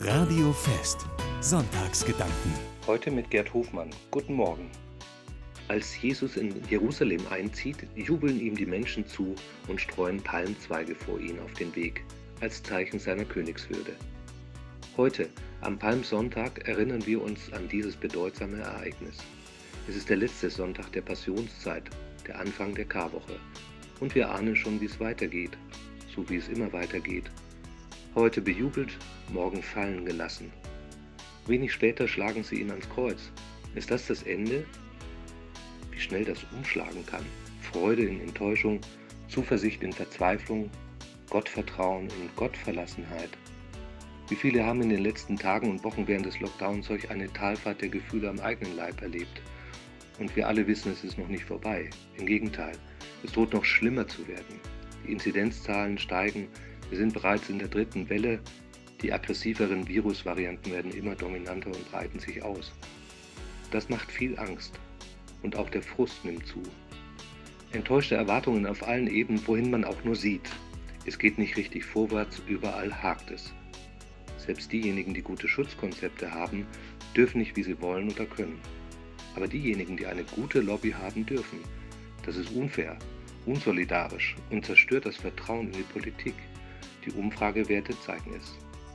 Radio Fest. Sonntagsgedanken. Heute mit Gerd Hofmann. Guten Morgen. Als Jesus in Jerusalem einzieht, jubeln ihm die Menschen zu und streuen Palmzweige vor ihn auf den Weg, als Zeichen seiner Königswürde. Heute, am Palmsonntag, erinnern wir uns an dieses bedeutsame Ereignis. Es ist der letzte Sonntag der Passionszeit, der Anfang der Karwoche. Und wir ahnen schon, wie es weitergeht, so wie es immer weitergeht. Heute bejubelt, morgen fallen gelassen. Wenig später schlagen sie ihn ans Kreuz. Ist das das Ende? Wie schnell das umschlagen kann. Freude in Enttäuschung, Zuversicht in Verzweiflung, Gottvertrauen in Gottverlassenheit. Wie viele haben in den letzten Tagen und Wochen während des Lockdowns solch eine Talfahrt der Gefühle am eigenen Leib erlebt? Und wir alle wissen, es ist noch nicht vorbei. Im Gegenteil, es droht noch schlimmer zu werden. Die Inzidenzzahlen steigen, wir sind bereits in der dritten Welle, die aggressiveren Virusvarianten werden immer dominanter und breiten sich aus. Das macht viel Angst und auch der Frust nimmt zu. Enttäuschte Erwartungen auf allen Ebenen, wohin man auch nur sieht. Es geht nicht richtig vorwärts, überall hakt es. Selbst diejenigen, die gute Schutzkonzepte haben, dürfen nicht, wie sie wollen oder können. Aber diejenigen, die eine gute Lobby haben, dürfen. Das ist unfair, unsolidarisch und zerstört das Vertrauen in die Politik. Die Umfragewerte zeigen es.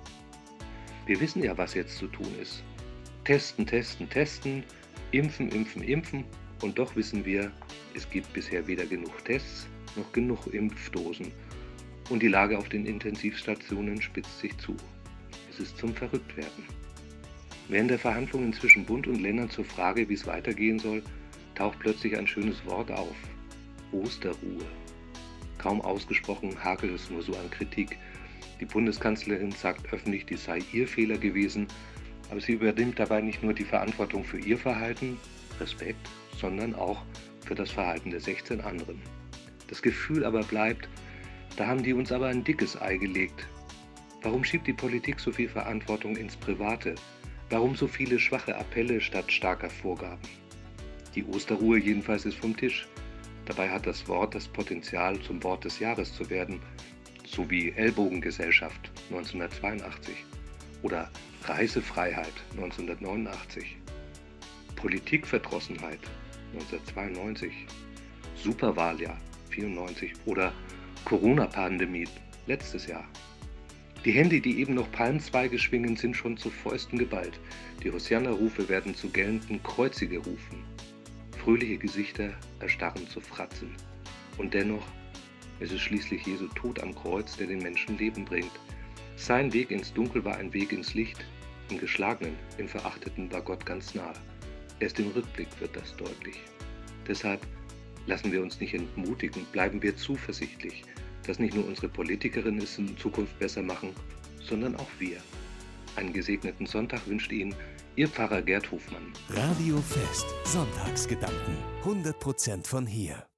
Wir wissen ja, was jetzt zu tun ist. Testen, testen, testen, impfen, impfen, impfen. Und doch wissen wir, es gibt bisher weder genug Tests noch genug Impfdosen. Und die Lage auf den Intensivstationen spitzt sich zu. Es ist zum Verrücktwerden. Während der Verhandlungen zwischen Bund und Ländern zur Frage, wie es weitergehen soll, taucht plötzlich ein schönes Wort auf. Osterruhe. Kaum ausgesprochen hakelt es nur so an Kritik. Die Bundeskanzlerin sagt öffentlich, dies sei ihr Fehler gewesen, aber sie übernimmt dabei nicht nur die Verantwortung für ihr Verhalten, Respekt, sondern auch für das Verhalten der 16 anderen. Das Gefühl aber bleibt, da haben die uns aber ein dickes Ei gelegt. Warum schiebt die Politik so viel Verantwortung ins Private? Warum so viele schwache Appelle statt starker Vorgaben? Die Osterruhe jedenfalls ist vom Tisch. Dabei hat das Wort das Potenzial, zum Wort des Jahres zu werden, so wie Ellbogengesellschaft 1982 oder Reisefreiheit 1989, Politikverdrossenheit 1992, Superwahljahr 94 oder Corona-Pandemie letztes Jahr. Die Hände, die eben noch Palmzweige schwingen, sind schon zu Fäusten geballt. Die Hosianna-Rufe werden zu gellenden Kreuze gerufen. Fröhliche Gesichter erstarren zu Fratzen. Und dennoch, es ist schließlich Jesu Tod am Kreuz, der den Menschen Leben bringt. Sein Weg ins Dunkel war ein Weg ins Licht. Im Geschlagenen, im Verachteten war Gott ganz nah. Erst im Rückblick wird das deutlich. Deshalb lassen wir uns nicht entmutigen, bleiben wir zuversichtlich, dass nicht nur unsere Politikerinnen es in Zukunft besser machen, sondern auch wir. Einen gesegneten Sonntag wünscht Ihnen Ihr Pfarrer Gerd Hofmann. Radio Fest. Sonntagsgedanken. 100% von hier.